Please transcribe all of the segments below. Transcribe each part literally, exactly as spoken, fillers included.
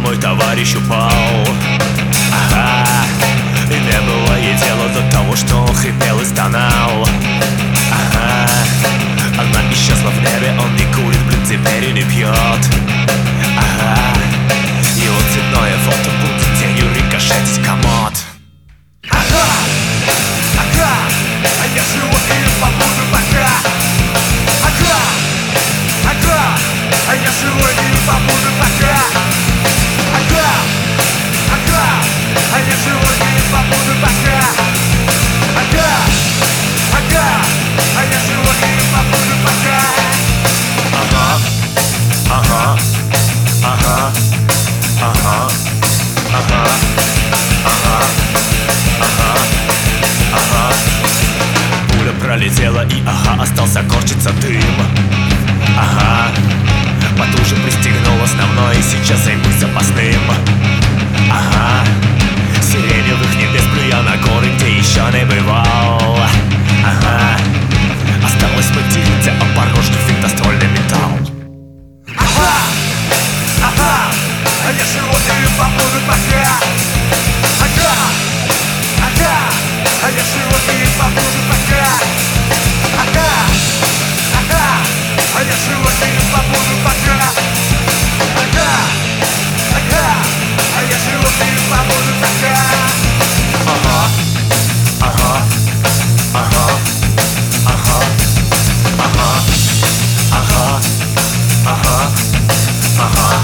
мой товарищ упал. Ага, и не было ей дела до того, что он хрипел и стонал. Ага, она исчезла в небе, он не курит, блин, теперь и не пьет. Ага, его цветное фото будет тенью рикошетить в комод. Ага, ага, а я живу и побуду пока. Ага, ага, а я живу и побуду пока. Ага, ага, а я живу и побуду пока. Ага, ага, а я живу и побуду пока. Ага, ага, ага, ага, ага, ага, ага, ага. Пуля пролетела и ага, остался корчиться дым. Ага, потуже пристегнул основной, и сейчас займусь запасным. Ага, сиреневых небес плюя на горы, где еще не бывал. Ага, осталось материться о порожний финтостольный металл. Ага, ага, а я живу и побуду пока. Ага, ага, а я живу и побуду пока. Ага, ага, а я живу и побуду пока. Ага, ага, а я живу и побуду пока. Ага, ага, ага, ага, ага, ага, ага, ага.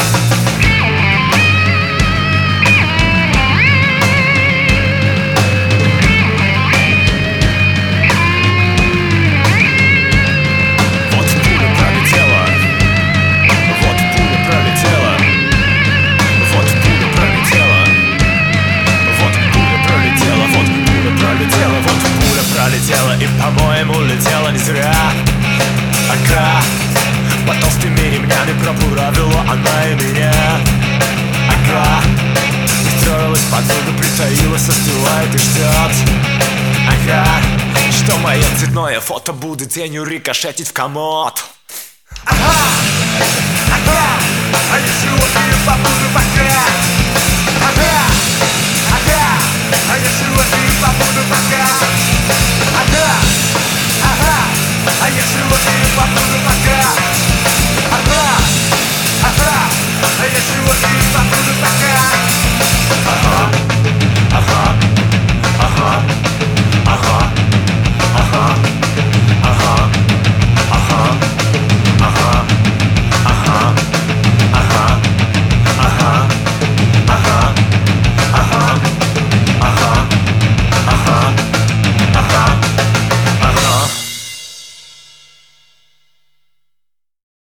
И, по-моему, летела не зря. Ага, по толстыми ремнями пробуравила она и меня. Ага, пристроилась подруга, притаилась, остывает и ждет. Ага, что мое цветное фото будет тенью рикошетить в комод. Ага, ага, а я живу и побуду пока. Ага, ага, а я живу и побуду пока.